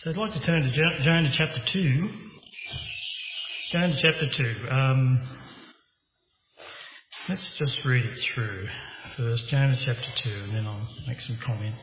So I'd like to turn to Jonah chapter 2. Jonah chapter 2. Let's just read it through first. Jonah chapter 2, and then I'll make some comment.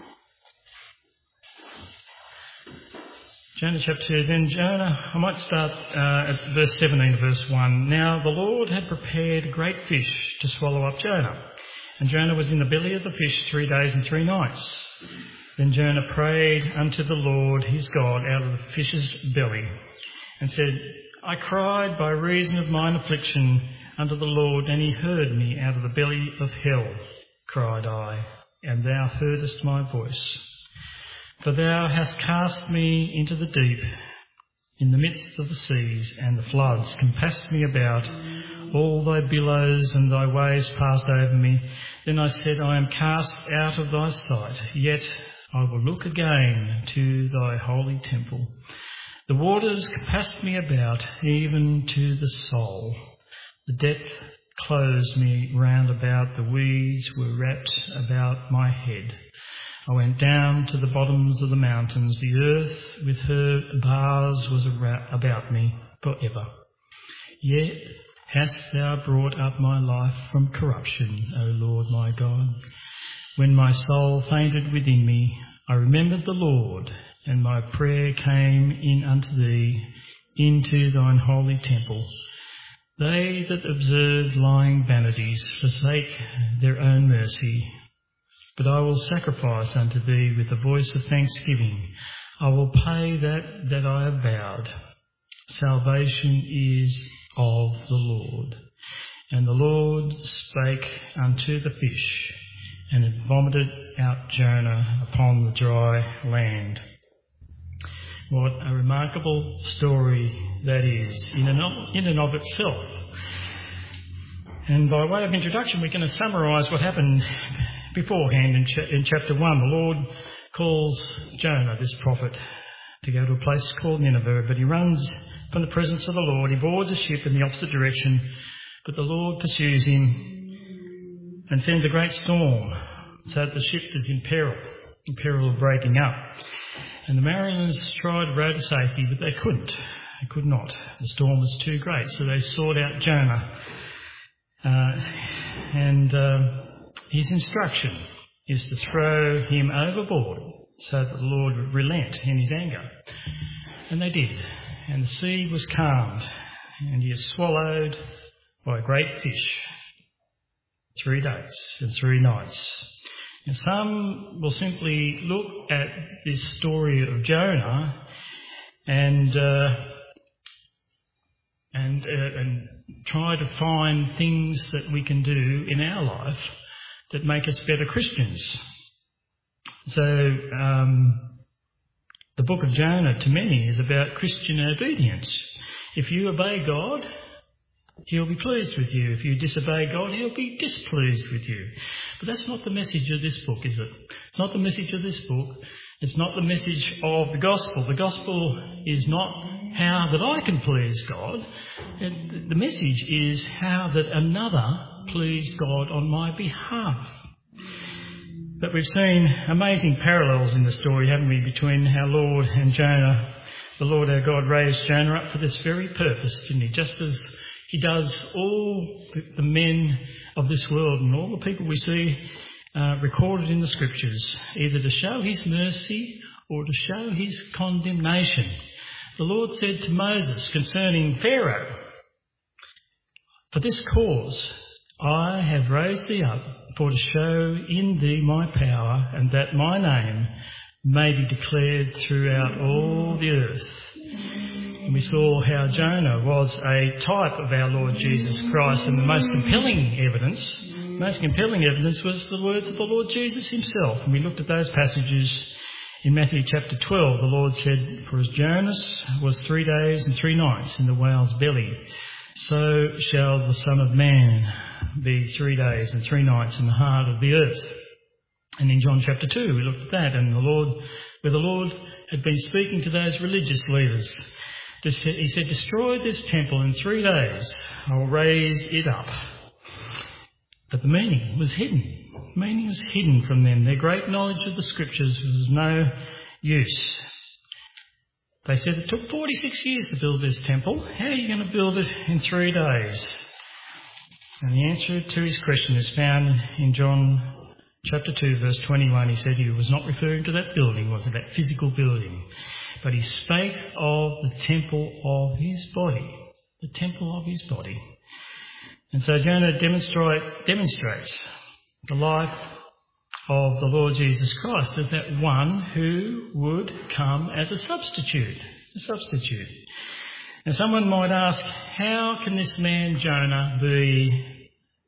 Jonah chapter 2. Then Jonah, I might start at verse 17 of verse 1. Now the Lord had prepared a great fish to swallow up Jonah. And Jonah was in the belly of the fish 3 days and 3 nights. Then Jonah prayed unto the Lord his God out of the fish's belly, and said, I cried by reason of mine affliction unto the Lord, and he heard me out of the belly of hell, cried I, and thou heardest my voice. For thou hast cast me into the deep, in the midst of the seas, and the floods compassed me about. All thy billows and thy waves passed over me. Then I said, I am cast out of thy sight, yet I will look again to thy holy temple. The waters compassed me about, even to the soul. The depth closed me round about, the weeds were wrapped about my head. I went down to the bottoms of the mountains, the earth with her bars was about me forever. Yet hast thou brought up my life from corruption, O Lord my God. When my soul fainted within me, I remembered the Lord, and my prayer came in unto thee, into thine holy temple. They that observe lying vanities forsake their own mercy. But I will sacrifice unto thee with a voice of thanksgiving. I will pay that I have vowed. Salvation is of the Lord. And the Lord spake unto the fish, and it vomited out Jonah upon the dry land. What a remarkable story that is in and of itself. And by way of introduction, we're going to summarise what happened beforehand in chapter 1. The Lord calls Jonah, this prophet, to go to a place called Nineveh, but he runs from the presence of the Lord. He boards a ship in the opposite direction, but the Lord pursues him and sends a great storm, so that the ship is in peril of breaking up. And the mariners tried to row to safety, but they couldn't. They could not. The storm was too great, so they sought out Jonah. His instruction is to throw him overboard so that the Lord would relent in his anger. And they did. And the sea was calmed, and he is swallowed by a great fish. 3 days and 3 nights. And some will simply look at this story of Jonah and try to find things that we can do in our life that make us better Christians. So the book of Jonah to many is about Christian obedience. If you obey God, He'll be pleased with you. If you disobey God, He'll be displeased with you. But that's not the message of this book, is it? It's not the message of this book. It's not the message of the gospel. The gospel is not how that I can please God. The message is how that another pleased God on my behalf. But we've seen amazing parallels in the story, haven't we, between our Lord and Jonah. The Lord our God raised Jonah up for this very purpose, didn't He? Just as He does all the men of this world and all the people we see recorded in the Scriptures, either to show His mercy or to show His condemnation. The Lord said to Moses concerning Pharaoh, For this cause I have raised thee up, for to show in thee my power, and that my name may be declared throughout all the earth. And we saw how Jonah was a type of our Lord Jesus Christ, and the most compelling evidence was the words of the Lord Jesus Himself. And we looked at those passages in Matthew chapter 12. The Lord said, For as Jonas was 3 days and 3 nights in the whale's belly, so shall the Son of Man be 3 days and 3 nights in the heart of the earth. And in John chapter 2 we looked at that, and where the Lord had been speaking to those religious leaders, He said, Destroy this temple in 3 days, I will raise it up. But the meaning was hidden. Meaning was hidden from them. Their great knowledge of the Scriptures was of no use. They said it took 46 years to build this temple. How are you going to build it in 3 days? And the answer to his question is found in John chapter 2, verse 21. He said he was not referring to that building, was it, that physical building, but he spake of the temple of his body. The temple of his body. And so Jonah demonstrates the life of the Lord Jesus Christ as that one who would come as a substitute. And someone might ask, how can this man Jonah be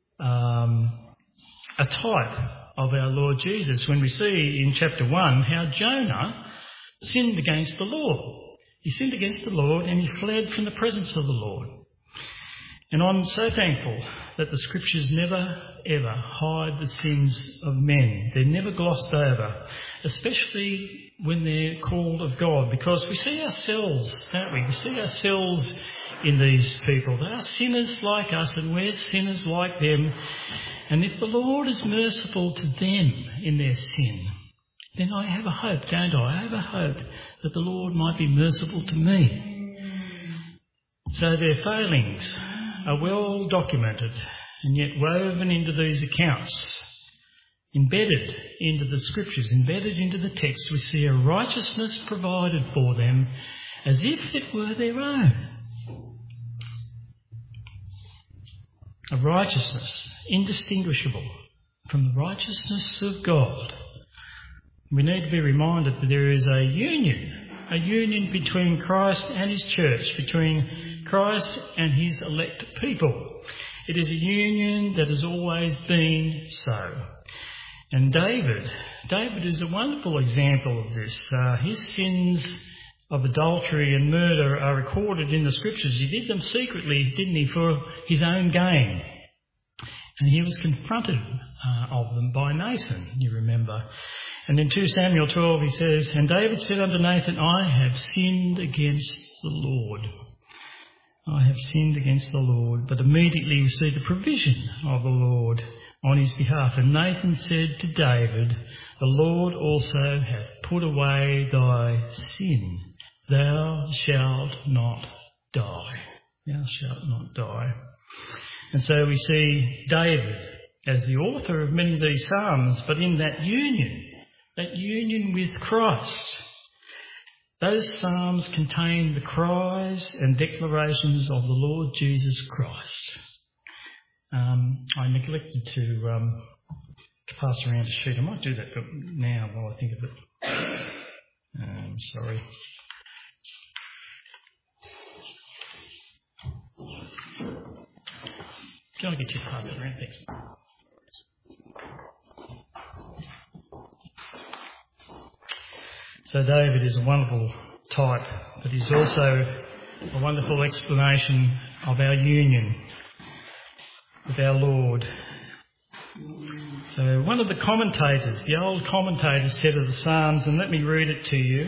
a type of our Lord Jesus, when we see in chapter 1 how Jonah sinned against the Lord? He sinned against the Lord and he fled from the presence of the Lord. And I'm so thankful that the Scriptures never, ever hide the sins of men. They're never glossed over, especially when they're called of God, because we see ourselves, don't we? We see ourselves in these people. They are sinners like us and we're sinners like them. And if the Lord is merciful to them in their sin, then I have a hope, don't I? I have a hope that the Lord might be merciful to me. So their failings are well documented and yet woven into these accounts, embedded into the Scriptures, embedded into the text. We see a righteousness provided for them as if it were their own. A righteousness indistinguishable from the righteousness of God. We need to be reminded that there is a union between Christ and his church, between Christ and his elect people. It is a union that has always been so. And David is a wonderful example of this. His sins of adultery and murder are recorded in the Scriptures. He did them secretly, didn't he, for his own gain. And he was confronted of them by Nathan, you remember. And in 2 Samuel 12 he says, and David said unto Nathan, I have sinned against the Lord. I have sinned against the Lord. But immediately we see the provision of the Lord on his behalf. And Nathan said to David, the Lord also hath put away thy sin. Thou shalt not die. Thou shalt not die. And so we see David as the author of many of these psalms, but in that union with Christ. Those psalms contain the cries and declarations of the Lord Jesus Christ. I neglected to pass around a sheet. I might do that now while I think of it. Sorry. Can I get you to pass it around? Thanks. So David is a wonderful type, but he's also a wonderful explanation of our union with our Lord. So one of the commentators, the old commentators, said of the Psalms, and let me read it to you.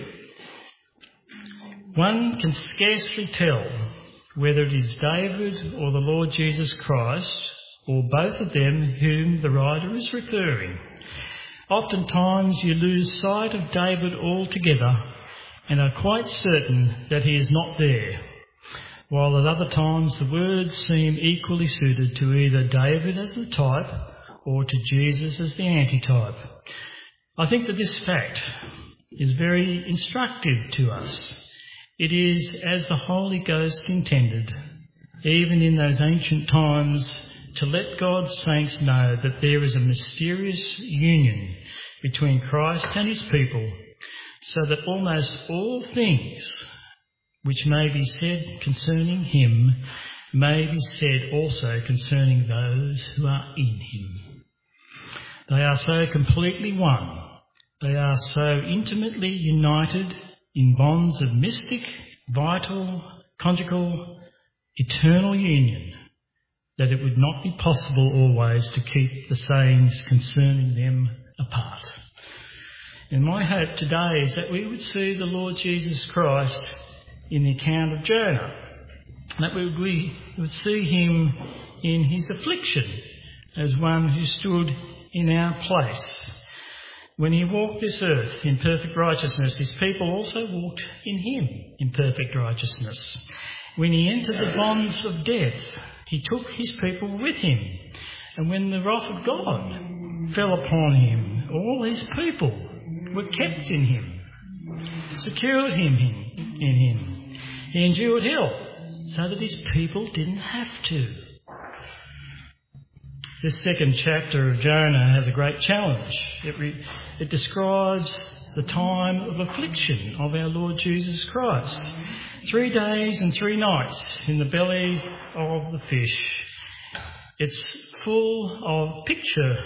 One can scarcely tell whether it is David or the Lord Jesus Christ, or both of them whom the writer is referring. Oftentimes you lose sight of David altogether and are quite certain that he is not there, while at other times the words seem equally suited to either David as the type or to Jesus as the antitype. I think that this fact is very instructive to us. It is as the Holy Ghost intended, even in those ancient times, to let God's saints know that there is a mysterious union between Christ and his people, so that almost all things which may be said concerning him may be said also concerning those who are in him. They are so completely one. They are so intimately united in bonds of mystic, vital, conjugal, eternal union, that it would not be possible always to keep the sayings concerning them apart. And my hope today is that we would see the Lord Jesus Christ in the account of Jonah, that we would see him in his affliction as one who stood in our place, When he walked this earth in perfect righteousness, his people also walked in him in perfect righteousness. When he entered the bonds of death, he took his people with him. And when the wrath of God fell upon him, all his people were kept in him, secured him in him. He endured hell so that his people didn't have to. This second chapter of Jonah has a great challenge. It describes the time of affliction of our Lord Jesus Christ. 3 days and 3 nights in the belly of the fish. It's full of picture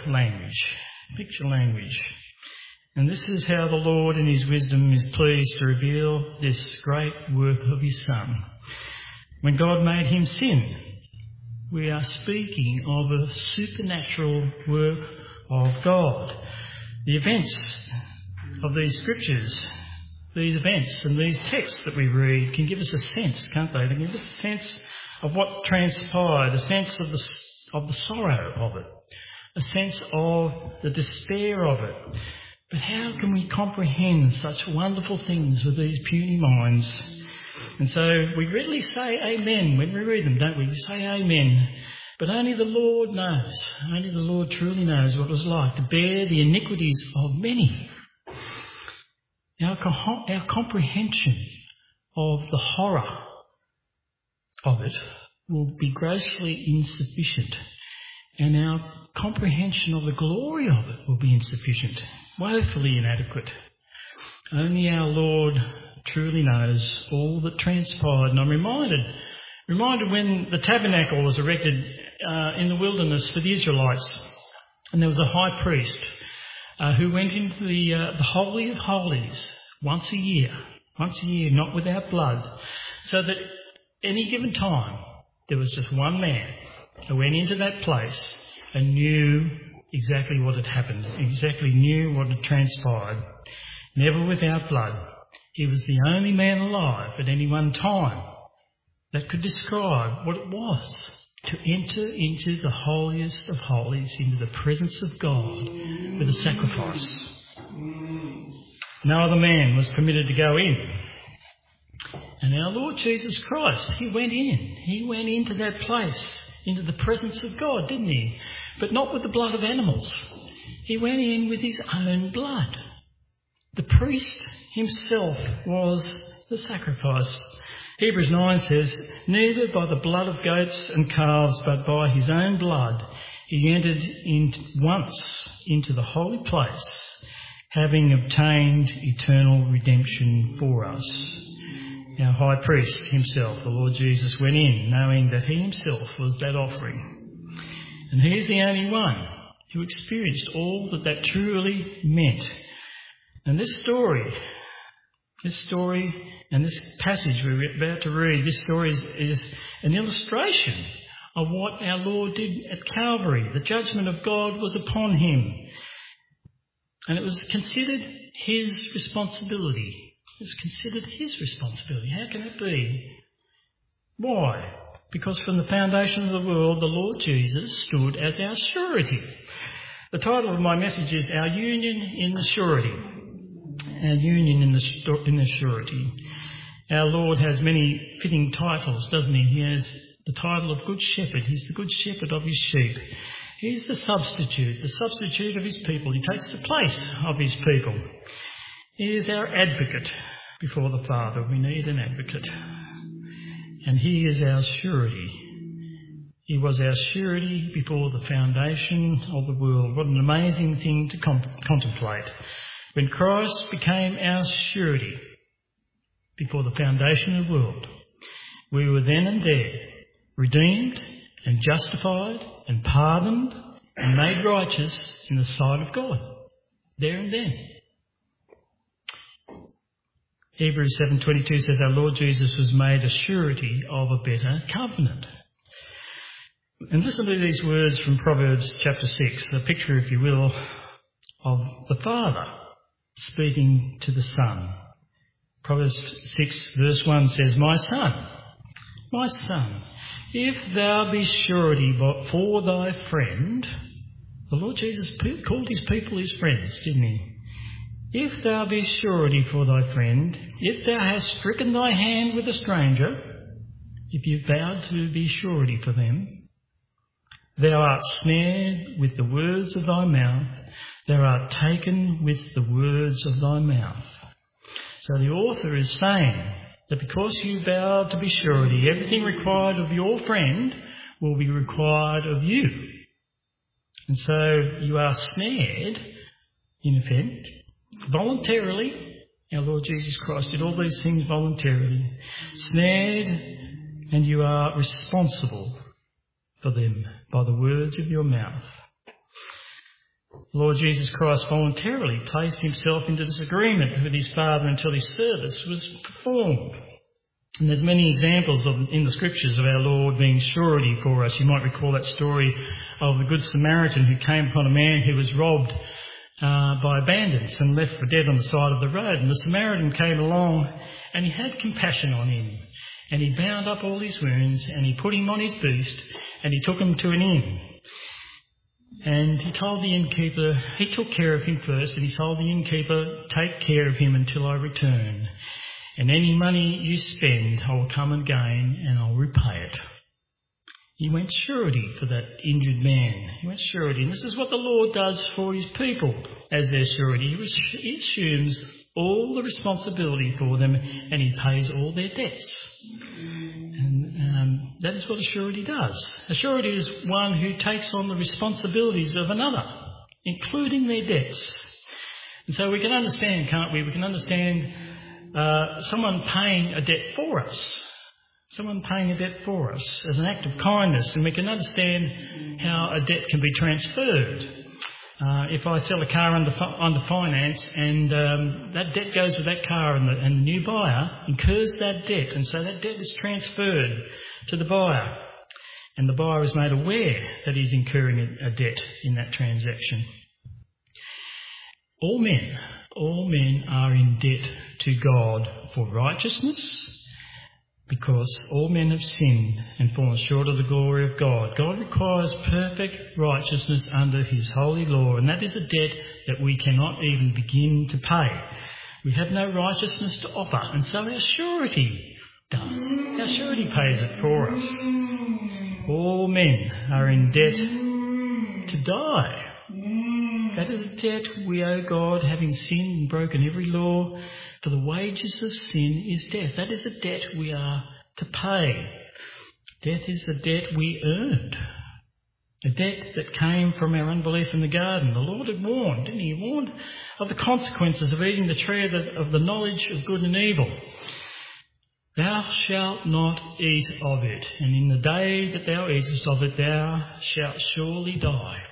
language. And this is how the Lord in his wisdom is pleased to reveal this great work of his Son. When God made him sin, we are speaking of a supernatural work of God. The events of these scriptures, these events and these texts that we read can give us a sense, can't they? They give us a sense of what transpired, a sense of the sorrow of it, a sense of the despair of it. But how can we comprehend such wonderful things with these puny minds? And so we readily say amen when we read them, don't we? We say amen. But only the Lord knows, only the Lord truly knows what it was like to bear the iniquities of many. Our comprehension of the horror of it will be grossly insufficient, and our comprehension of the glory of it will be insufficient, woefully inadequate. Only our Lord truly knows all that transpired. And I'm reminded when the tabernacle was erected in the wilderness for the Israelites, and there was a high priest who went into the Holy of Holies once a year, not without blood, so that any given time there was just one man who went into that place and knew exactly what had happened, exactly knew what had transpired, never without blood. He was the only man alive at any one time that could describe what it was to enter into the holiest of holies, into the presence of God with a sacrifice. No other man was permitted to go in. And our Lord Jesus Christ, he went in. He went into that place, into the presence of God, didn't he? But not with the blood of animals. He went in with his own blood. The priest himself was the sacrifice. Hebrews 9 says, neither by the blood of goats and calves, but by his own blood, he entered once into the holy place, having obtained eternal redemption for us. Our high priest himself, the Lord Jesus, went in, knowing that he himself was that offering. And he is the only one who experienced all that truly meant. And this story and this passage we're about to read, this story is an illustration of what our Lord did at Calvary. The judgment of God was upon him. And it was considered his responsibility. It was considered his responsibility. How can it be? Why? Because from the foundation of the world, the Lord Jesus stood as our surety. The title of my message is Our Union in the Surety. Our union in the surety. Our Lord has many fitting titles, doesn't he? He has the title of Good Shepherd. He's the Good Shepherd of his sheep. He's the substitute of his people. He takes the place of his people. He is our advocate before the Father. We need an advocate. And he is our surety. He was our surety before the foundation of the world. What an amazing thing to contemplate. When Christ became our surety before the foundation of the world, we were then and there redeemed and justified and pardoned and made righteous in the sight of God. There and then. Hebrews 7:22 says our Lord Jesus was made a surety of a better covenant. And listen to these words from Proverbs chapter 6, a picture, if you will, of the Father speaking to the Son. Proverbs 6 verse 1 says, my son, if thou be surety for thy friend. The Lord Jesus called his people his friends, didn't he? If thou be surety for thy friend, if thou hast stricken thy hand with a stranger, if you've vowed to be surety for them, thou art snared with the words of thy mouth, thou art taken with the words of thy mouth. So the author is saying that because you vowed to be surety, everything required of your friend will be required of you. And so you are snared, in effect, voluntarily. Our Lord Jesus Christ did all these things voluntarily. Snared, and you are responsible for them by the words of your mouth. Lord Jesus Christ voluntarily placed himself into this agreement with his Father until his service was performed. And there's many examples in the Scriptures of our Lord being surety for us. You might recall that story of the Good Samaritan who came upon a man who was robbed by bandits and left for dead on the side of the road. And the Samaritan came along and he had compassion on him. And he bound up all his wounds and he put him on his beast and he took him to an inn. And he told the innkeeper, he took care of him first, and he told the innkeeper, take care of him until I return. And any money you spend, I will come and gain and I'll repay it. He went surety for that injured man. He went surety. And this is what the Lord does for his people as their surety. He assumes all the responsibility for them and he pays all their debts. And that is what a surety does. A surety is one who takes on the responsibilities of another, including their debts. And so we can understand, can't we? We can understand someone paying a debt for us. Someone paying a debt for us as an act of kindness. And we can understand how a debt can be transferred. If I sell a car under finance and that debt goes with that car and the new buyer incurs that debt, and so that debt is transferred to the buyer, and the buyer is made aware that he's incurring a debt in that transaction. All men are in debt to God for righteousness, because all men have sinned and fallen short of the glory of God. God requires perfect righteousness under his holy law, and that is a debt that we cannot even begin to pay. We have no righteousness to offer, and so our surety does. Our surety pays it for us. All men are in debt to die. That is a debt we owe God, having sinned and broken every law. For the wages of sin is death. That is a debt we are to pay. Death is a debt we earned. A debt that came from our unbelief in the garden. The Lord had warned, didn't he? He warned of the consequences of eating the tree of the knowledge of good and evil. Thou shalt not eat of it, and in the day that thou eatest of it, thou shalt surely die.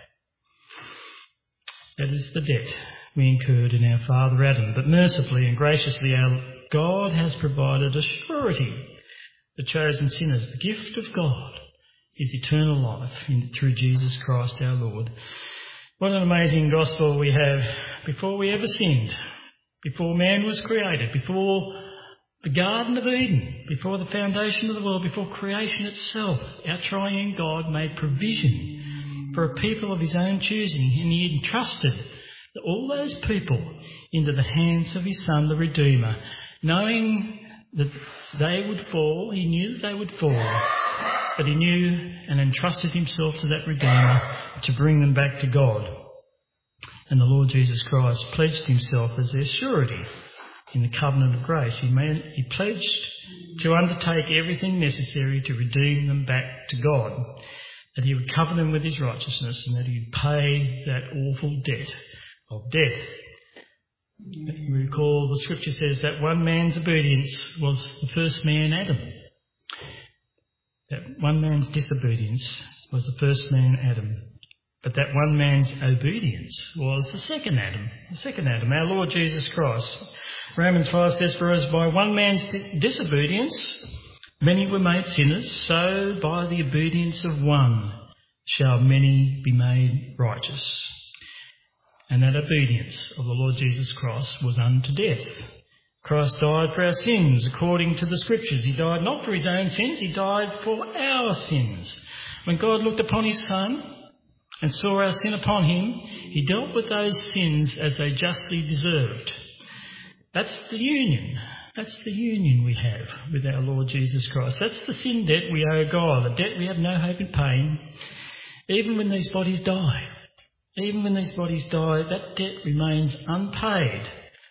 That is the debt we incurred in our father Adam. But mercifully and graciously our God has provided a surety for chosen sinners. The gift of God is eternal life through Jesus Christ our Lord. What an amazing gospel we have. Before we ever sinned, before man was created, before the Garden of Eden, before the foundation of the world, before creation itself, our triune God made provision for a people of his own choosing, and he entrusted all those people into the hands of his Son, the Redeemer, knowing that they would fall. He knew that they would fall, but he knew and entrusted himself to that Redeemer to bring them back to God. And the Lord Jesus Christ pledged himself as their surety in the covenant of grace. He pledged to undertake everything necessary to redeem them back to God, that he would cover them with his righteousness and that he would pay that awful debt of death. We recall the scripture says that one man's obedience was the first man Adam. That one man's disobedience was the first man Adam. But that one man's obedience was the second Adam, our Lord Jesus Christ. Romans 5 says, for as by one man's disobedience many were made sinners, so by the obedience of one shall many be made righteous. And that obedience of the Lord Jesus Christ was unto death. Christ died for our sins according to the Scriptures. He died not for his own sins, he died for our sins. When God looked upon his Son, and saw our sin upon him, he dealt with those sins as they justly deserved. That's the union. That's the union we have with our Lord Jesus Christ. That's the sin debt we owe God, the debt we have no hope in paying. Even when these bodies die, that debt remains unpaid.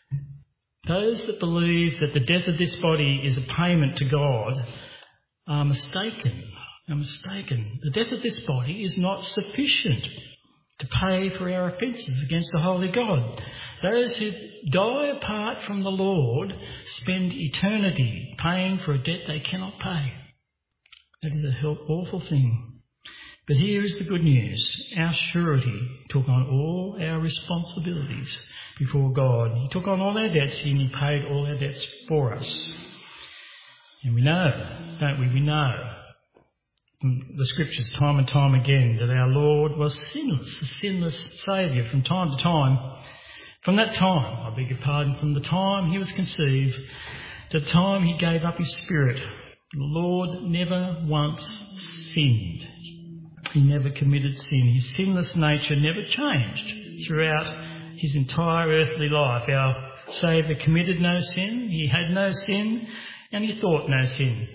Those that believe that the death of this body is a payment to God are mistaken. The death of this body is not sufficient to pay for our offences against the holy God. Those who die apart from the Lord spend eternity paying for a debt they cannot pay. That is an awful thing. But here is the good news. Our surety took on all our responsibilities before God. He took on all our debts and he paid all our debts for us. And we know, don't we? We know from the scriptures time and time again that our Lord was sinless, a sinless Saviour from time to time. From that time, from the time he was conceived to the time he gave up his spirit, the Lord never once sinned. He never committed sin. His sinless nature never changed throughout his entire earthly life. Our Saviour committed no sin, he had no sin, and he thought no sin.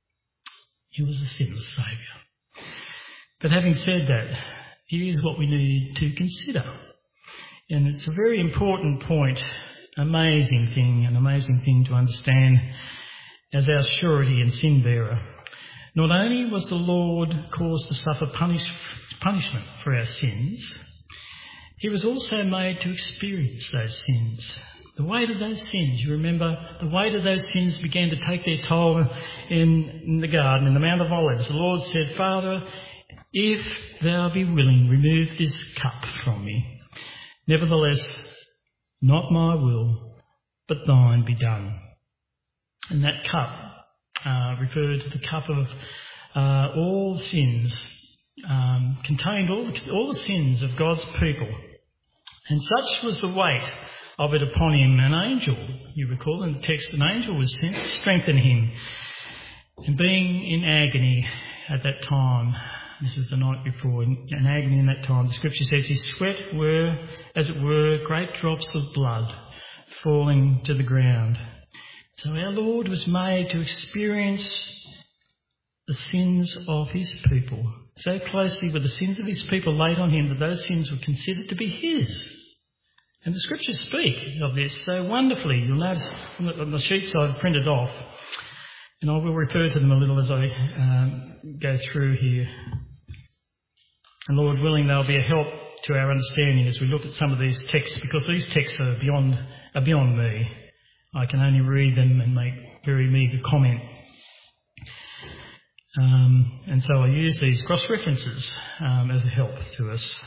He was a sinless Saviour. But having said that, here's what we need to consider. And it's a very important point, an amazing thing to understand as our surety and sin bearer. Not only was the Lord caused to suffer punishment for our sins, he was also made to experience those sins. The weight of those sins, you remember, the weight of those sins began to take their toll in the garden, in the Mount of Olives. The Lord said, Father, if thou be willing, remove this cup from me. Nevertheless, not my will, but thine be done. And that cup referred to the cup of all sins, contained all the sins of God's people. And such was the weight of it upon him. An angel, you recall in the text, an angel was sent to strengthen him. And being in agony at that time, this is the night before, in agony in that time, the scripture says his sweat were, as it were, great drops of blood falling to the ground. So our Lord was made to experience the sins of his people. So closely were the sins of his people laid on him that those sins were considered to be his. And the scriptures speak of this so wonderfully. You'll notice on the sheets I've printed off, and I will refer to them a little as I go through here. And Lord willing, they'll be a help to our understanding as we look at some of these texts, because these texts are beyond me. I can only read them and make very meagre comment. And so I use these cross-references as a help to us.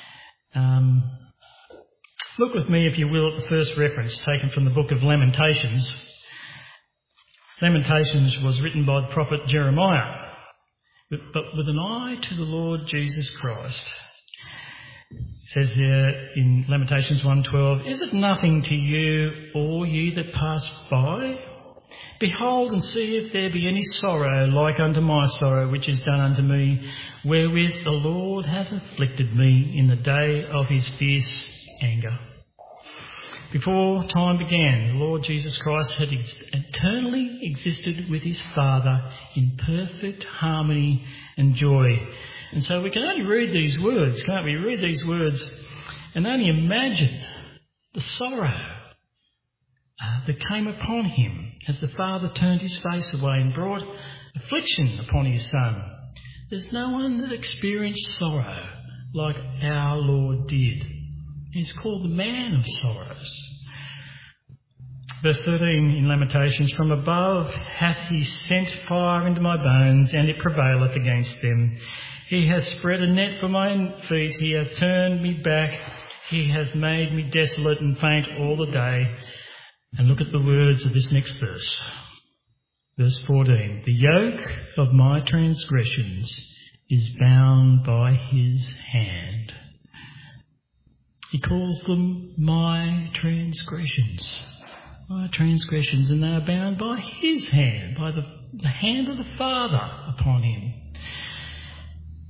Look with me, if you will, at the first reference taken from the book of Lamentations. Lamentations was written by the prophet Jeremiah, but with an eye to the Lord Jesus Christ. It says here in Lamentations 1:12, is it nothing to you, all ye that pass by? Behold and see if there be any sorrow like unto my sorrow, which is done unto me, wherewith the Lord hath afflicted me in the day of his fierce anger. Before time began, the Lord Jesus Christ had eternally existed with his Father in perfect harmony and joy. And so we can only read these words, can't we? Read these words and only imagine the sorrow that came upon him as the Father turned his face away and brought affliction upon his Son. There's no one that experienced sorrow like our Lord did. He's called the man of sorrows. Verse 13 in Lamentations, from above hath he sent fire into my bones, and it prevaileth against them. He hath spread a net for my feet, he hath turned me back, he hath made me desolate and faint all the day. And look at the words of this next verse. Verse 14, the yoke of my transgressions is bound by his hand. He calls them my transgressions, and they are bound by his hand, by the hand of the Father upon him.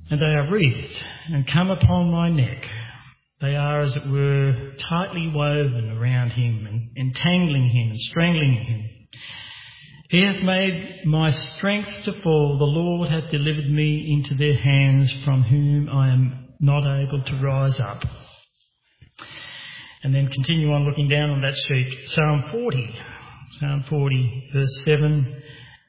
and they are wreathed and come upon my neck. They are, as it were, tightly woven around him and entangling him and strangling him. He hath made my strength to fall. The Lord hath delivered me into their hands, from whom I am not able to rise up. And then continue on looking down on that sheet. Psalm 40, verse 7.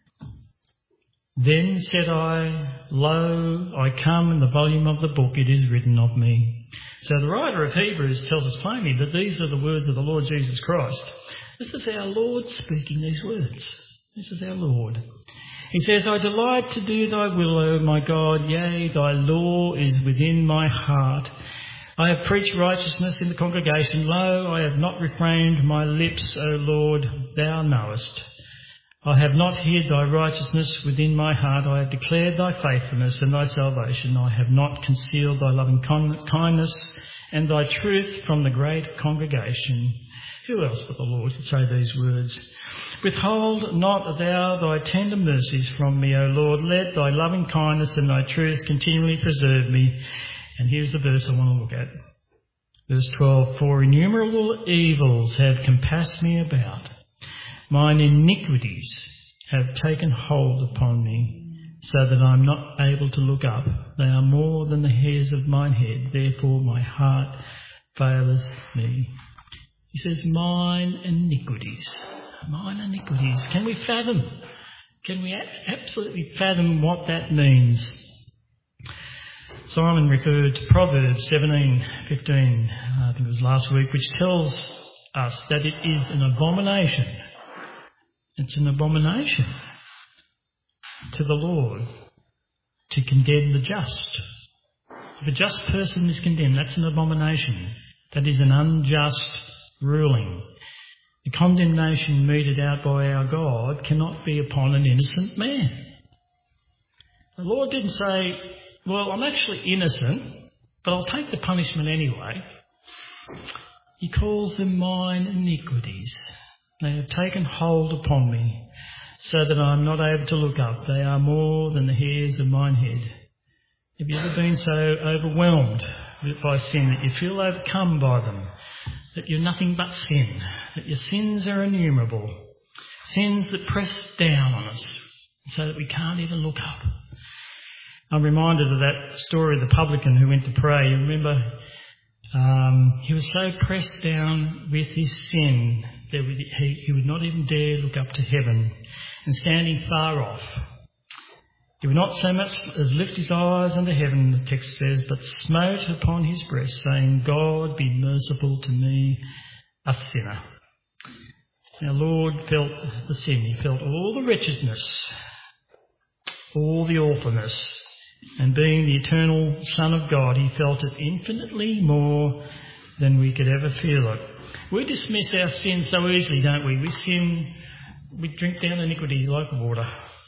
Then said I, Lo, I come, in the volume of the book it is written of me. So the writer of Hebrews tells us plainly that these are the words of the Lord Jesus Christ. This is our Lord speaking these words. This is our Lord. He says, I delight to do thy will, O my God. Yea, thy law is within my heart. I have preached righteousness in the congregation. Lo, I have not refrained my lips, O Lord, thou knowest. I have not hid thy righteousness within my heart. I have declared thy faithfulness and thy salvation. I have not concealed thy loving kindness and thy truth from the great congregation. Who else but the Lord could say these words? Withhold not thou thy tender mercies from me, O Lord. Let thy loving kindness and thy truth continually preserve me. And here's the verse I want to look at. Verse 12, For innumerable evils have compassed me about. Mine iniquities have taken hold upon me, so that I am not able to look up. They are more than the hairs of mine head. Therefore my heart faileth me. He says, mine iniquities. Mine iniquities. Can we fathom? Can we absolutely fathom what that means? Simon referred to Proverbs 17:15, I think it was last week, which tells us that it is an abomination. It's an abomination to the Lord to condemn the just. If a just person is condemned, that's an abomination. That is an unjust ruling. The condemnation meted out by our God cannot be upon an innocent man. The Lord didn't say, well, I'm actually innocent, but I'll take the punishment anyway. He calls them mine iniquities. They have taken hold upon me, so that I am not able to look up. They are more than the hairs of mine head. Have you ever been so overwhelmed by sin that you feel overcome by them, that you're nothing but sin, that your sins are innumerable, sins that press down on us so that we can't even look up? I'm reminded of that story of the publican who went to pray. You remember, he was so pressed down with his sin that he would not even dare look up to heaven, and standing far off, he would not so much as lift his eyes unto heaven, the text says, but smote upon his breast, saying, God, be merciful to me, a sinner. Our Lord felt the sin. He felt all the wretchedness, all the awfulness, and being the eternal Son of God, he felt it infinitely more than we could ever feel it. We dismiss our sin so easily, don't we? We sin, we drink down iniquity like water.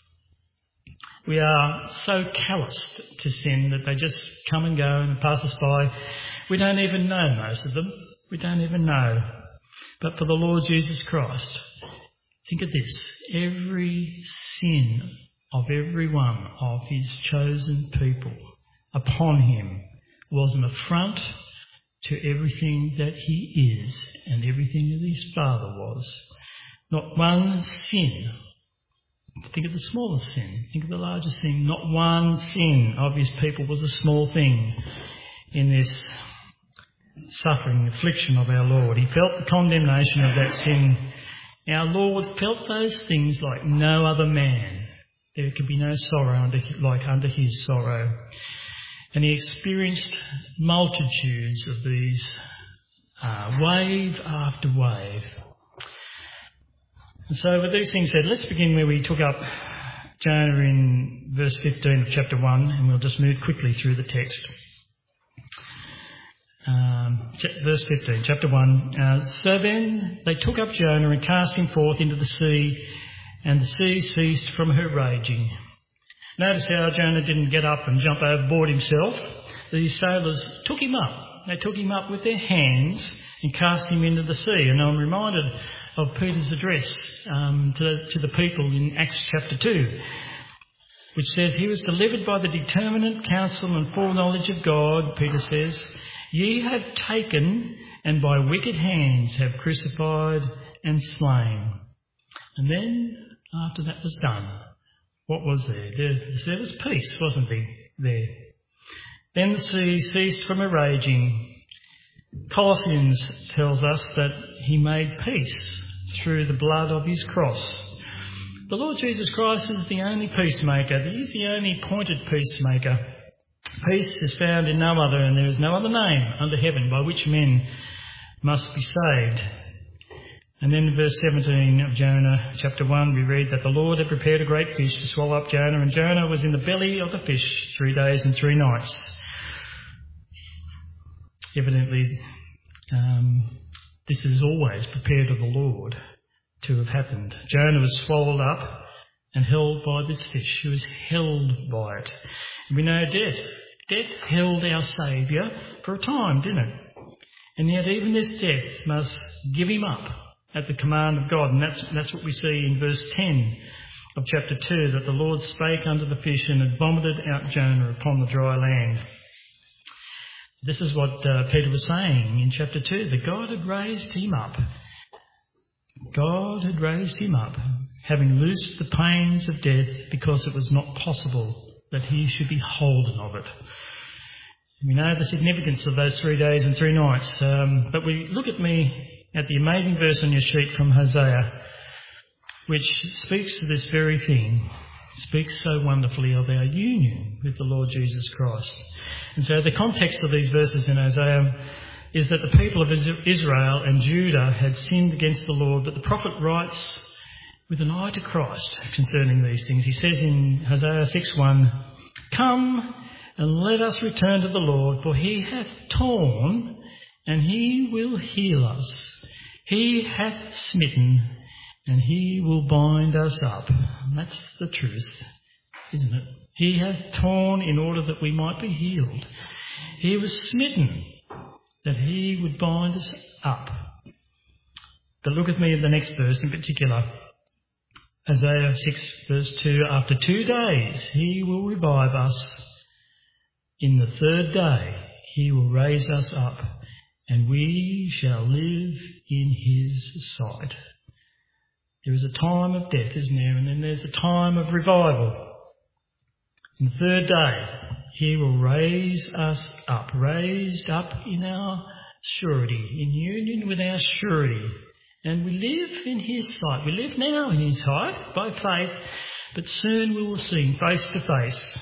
We are so calloused to sin that they just come and go and pass us by. We don't even know most of them. We don't even know. But for the Lord Jesus Christ, think of this. Every sin of every one of his chosen people upon him was an affront to everything that he is and everything that his Father was. Not one sin. Think of the smallest sin. Think of the largest sin. Not one sin of his people was a small thing in this suffering, affliction of our Lord. He felt the condemnation of that sin. Our Lord felt those things like no other man. There could be no sorrow like under his sorrow. And he experienced multitudes of these, wave after wave. And so with these things said, let's begin where we took up Jonah in verse 15 of chapter 1, and we'll just move quickly through the text. Verse 15, chapter 1. So then they took up Jonah and cast him forth into the sea, and the sea ceased from her raging. Notice how Jonah didn't get up and jump overboard himself. These sailors took him up. They took him up with their hands and cast him into the sea. And I'm reminded of Peter's address to the people in Acts chapter 2. which says, he was delivered by the determinate counsel and foreknowledge of God, Peter says, ye have taken and by wicked hands have crucified and slain. And then, after that was done, what was there? There was peace, wasn't there? Then the sea ceased from a raging. Colossians tells us that he made peace through the blood of his cross. The Lord Jesus Christ is the only peacemaker. He is the only appointed peacemaker. Peace is found in no other, and there is no other name under heaven by which men must be saved. And then in verse 17 of Jonah chapter 1, we read that the Lord had prepared a great fish to swallow up Jonah, and Jonah was in the belly of the fish 3 days and 3 nights. Evidently, this is always prepared of the Lord to have happened. Jonah was swallowed up and held by this fish. He was held by it. And we know death held our Saviour for a time, didn't it? And yet even this death must give him up at the command of God. And that's what we see in verse 10 of chapter 2, that the Lord spake unto the fish and had vomited out Jonah upon the dry land. This is what Peter was saying in chapter 2, that God had raised him up. God had raised him up, having loosed the pains of death, because it was not possible that he should be holden of it. We know the significance of those 3 days and 3 nights, but we look at the amazing verse on your sheet from Hosea, which speaks to this very thing, speaks so wonderfully of our union with the Lord Jesus Christ. And so the context of these verses in Hosea is that the people of Israel and Judah had sinned against the Lord, but the prophet writes with an eye to Christ concerning these things. He says in Hosea 6:1, come and let us return to the Lord, for he hath torn and he will heal us. He hath smitten and he will bind us up. And that's the truth, isn't it? He hath torn in order that we might be healed. He was smitten that he would bind us up. But look at me at the next verse in particular. Isaiah 6 verse 2, after 2 days he will revive us. In the 3rd day he will raise us up, and we shall live in his sight. There is a time of death, isn't there? And then there's a time of revival. In the 3rd day he will raise us up, raised up in our surety, in union with our surety. And we live in his sight. We live now in his sight by faith, but soon we will see him face to face.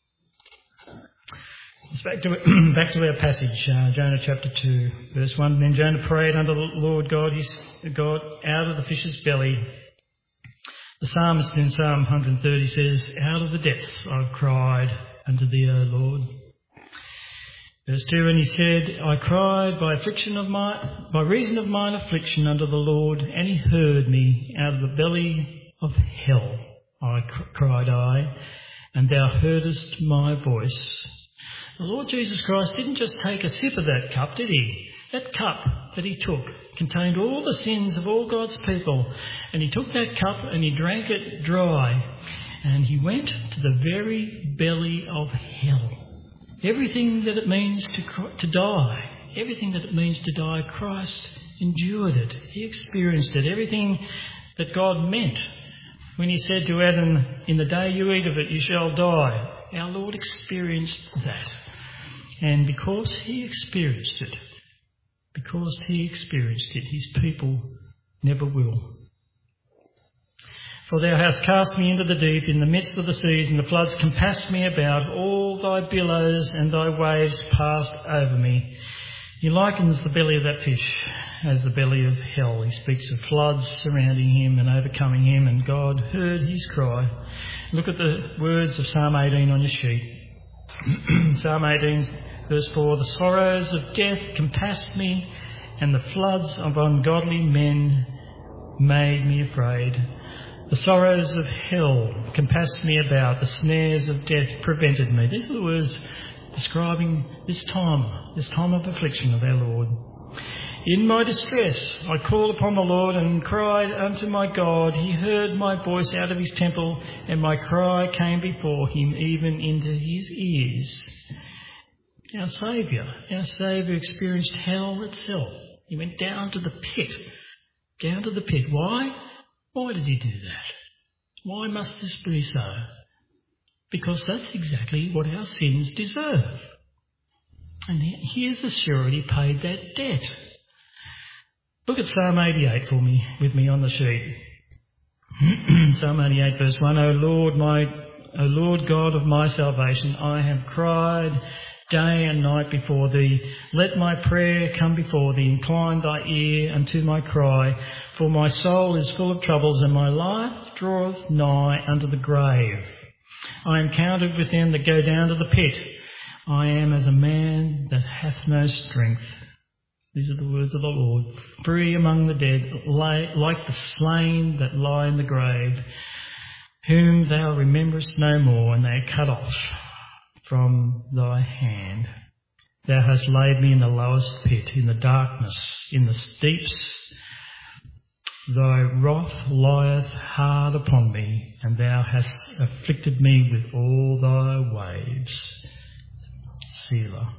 It's back to our passage, Jonah chapter 2, verse 1. Then Jonah prayed unto the Lord God, his God, out of the fish's belly. The psalmist in Psalm 130 says, out of the depths I've cried unto thee, O Lord. Verse 2, and he said, I cried by reason of mine affliction unto the Lord, and he heard me. Out of the belly of hell cried I, and thou heardest my voice. The Lord Jesus Christ didn't just take a sip of that cup, did he? That cup that he took contained all the sins of all God's people. And he took that cup and he drank it dry. And he went to the very belly of hell. Everything that it means to die, everything that it means to die, Christ endured it. He experienced it. Everything that God meant when he said to Adam, in the day you eat of it, you shall die. Our Lord experienced that. And because he experienced it, his people never will. For thou hast cast me into the deep, in the midst of the seas, and the floods compassed me about. All thy billows and thy waves passed over me. He likens the belly of that fish as the belly of hell. He speaks of floods surrounding him and overcoming him, and God heard his cry. Look at the words of Psalm 18 on your sheet. Psalm 18, verse 4, the sorrows of death compassed me, and the floods of ungodly men made me afraid. The sorrows of hell compassed me about. The snares of death prevented me. These are the words describing this time of affliction of our Lord. In my distress I called upon the Lord and cried unto my God. He heard my voice out of his temple, and my cry came before him, even into his ears. Our Saviour experienced hell itself. He went down to the pit. Down to the pit. Why? Why did he do that? Why must this be so? Because that's exactly what our sins deserve. And here's the surety paid that debt. Look at Psalm 88 with me on the sheet. Psalm 88 verse 1, O Lord God of my salvation, I have cried day and night before thee. Let my prayer come before thee. Incline thy ear unto my cry. For my soul is full of troubles, and my life draweth nigh unto the grave. I am counted with them that go down to the pit. I am as a man that hath no strength. These are the words of the Lord. Free among the dead, like the slain that lie in the grave, whom thou rememberest no more, and they are cut off from thy hand. Thou hast laid me in the lowest pit, in the darkness, in the deeps. Thy wrath lieth hard upon me, and thou hast afflicted me with all thy waves. Selah.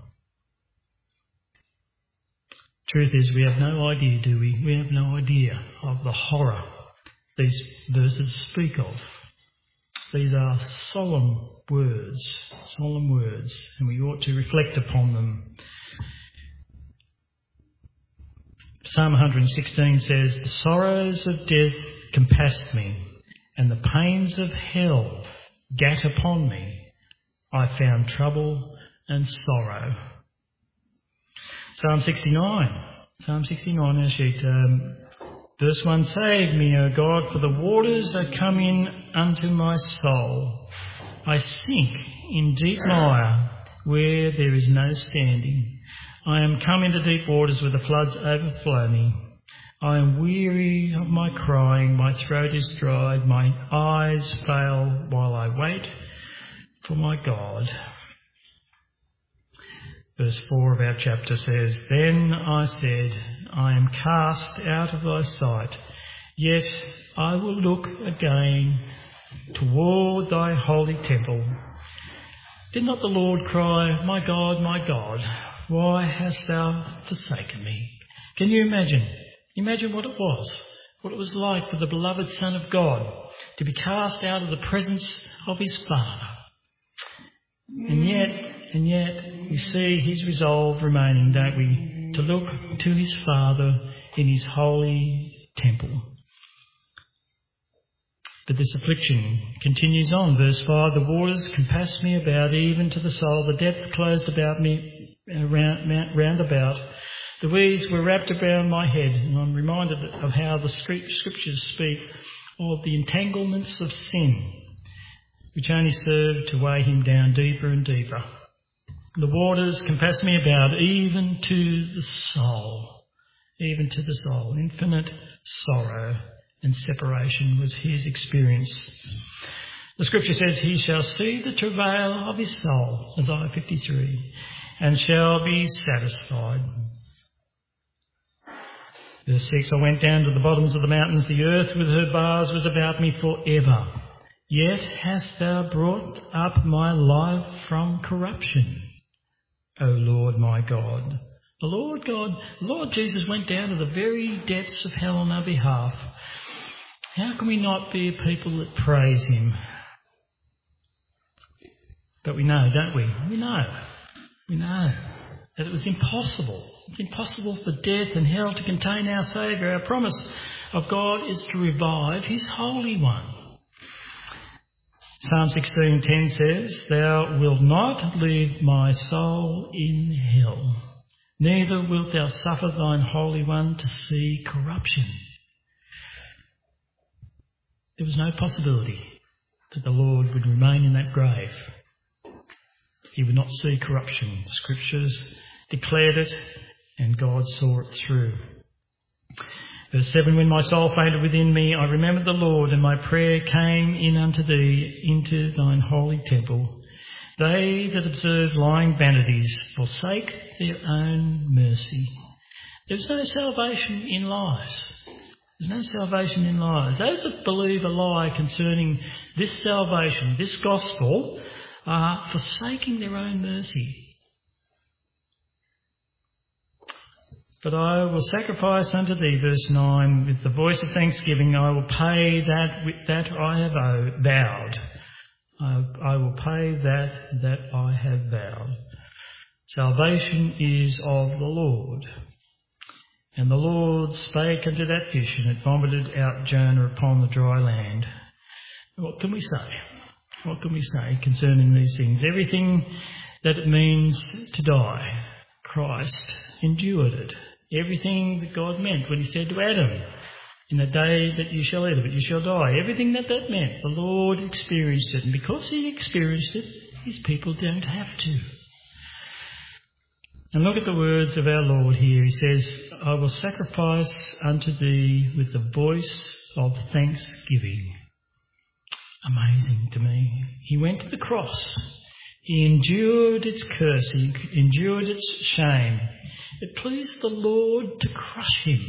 Truth is, we have no idea, do we? We have no idea of the horror these verses speak of. These are solemn words, and we ought to reflect upon them. Psalm 116 says, The sorrows of death compassed me, and the pains of hell gat upon me. I found trouble and sorrow. Psalm 69 our sheet. Verse 1, Save me, O God, for the waters are come in unto my soul. I sink in deep mire where there is no standing. I am come into deep waters where the floods overflow me. I am weary of my crying, my throat is dried, my eyes fail while I wait for my God. Verse 4 of our chapter says, Then I said, I am cast out of thy sight, yet I will look again toward thy holy temple. Did not the Lord cry, my God, why hast thou forsaken me? Can you imagine? Imagine what it was like for the beloved Son of God to be cast out of the presence of his Father. And yet we see his resolve remaining, don't we, to look to his Father in his holy temple. But this affliction continues on. Verse 5, The waters compassed me about, even to the soul. The depth closed about me round about. The weeds were wrapped around my head. And I'm reminded of how the scriptures speak of the entanglements of sin, which only serve to weigh him down deeper and deeper. The waters compassed me about, even to the soul. Infinite sorrow and separation was his experience. The scripture says, He shall see the travail of his soul, Isaiah 53, and shall be satisfied. Verse 6, I went down to the bottoms of the mountains, the earth with her bars was about me forever. Yet hast thou brought up my life from corruption, O Lord my God. The Lord Jesus went down to the very depths of hell on our behalf. How can we not be a people that praise him? But we know, don't we? We know that it was impossible. It's impossible for death and hell to contain our Saviour. Our promise of God is to revive his Holy One. Psalm 16:10 says, Thou wilt not leave my soul in hell, neither wilt thou suffer thine Holy One to see corruption. There was no possibility that the Lord would remain in that grave. He would not see corruption. The scriptures declared it, and God saw it through. Verse 7, When my soul fainted within me, I remembered the Lord, and my prayer came in unto thee, into thine holy temple. They that observe lying vanities forsake their own mercy. There's no salvation in lies. There's no salvation in lies. Those that believe a lie concerning this salvation, this gospel, are forsaking their own mercy. But I will sacrifice unto thee, verse 9, with the voice of thanksgiving. I will pay that I have vowed. I will pay that I have vowed. Salvation is of the Lord. And the Lord spake unto that fish, and it vomited out Jonah upon the dry land. What can we say? What can we say concerning these things? Everything that it means to die, Christ endured it. Everything that God meant when he said to Adam, in the day that you shall eat of it, you shall die. Everything that meant, the Lord experienced it. And because he experienced it, his people don't have to. And look at the words of our Lord here. He says, I will sacrifice unto thee with the voice of thanksgiving. Amazing to me. He went to the cross. He endured its curse. He endured its shame. It pleased the Lord to crush him.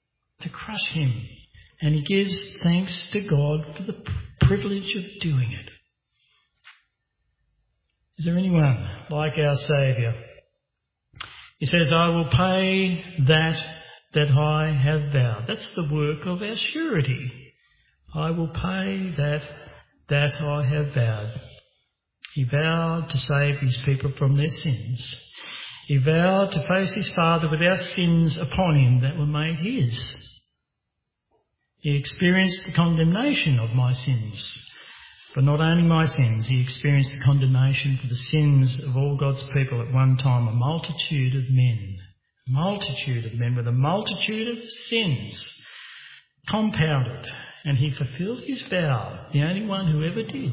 And he gives thanks to God for the privilege of doing it. Is there anyone like our Saviour? He says, I will pay that I have vowed. That's the work of our surety. I will pay that I have vowed. He vowed to save his people from their sins. He vowed to face his Father with our sins upon him that were made his. He experienced the condemnation of my sins. But not only my sins, he experienced the condemnation for the sins of all God's people at one time, a multitude of men with a multitude of sins compounded. And he fulfilled his vow, the only one who ever did.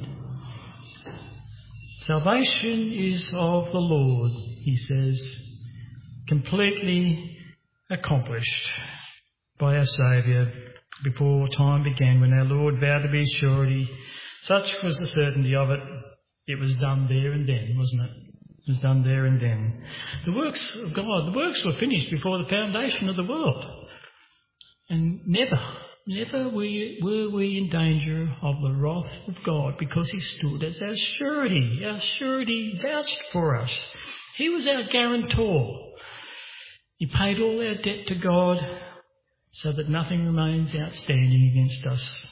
Salvation is of the Lord, he says, completely accomplished by our Saviour before time began, when our Lord vowed to be his surety. Such was the certainty of it. It was done there and then, wasn't it? It was done there and then. The works of God, the works were finished before the foundation of the world. And never were we in danger of the wrath of God, because he stood as our surety. Our surety vouched for us. He was our guarantor. He paid all our debt to God so that nothing remains outstanding against us.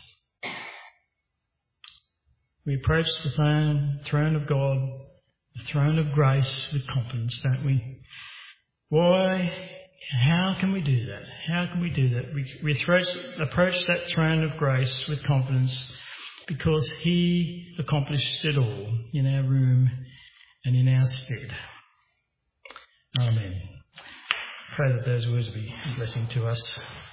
We approach the throne of God, the throne of grace, with confidence, don't we? Why? How can we do that? How can we do that? We approach that throne of grace with confidence because he accomplished it all in our room and in our stead. Amen. Pray that those words be a blessing to us.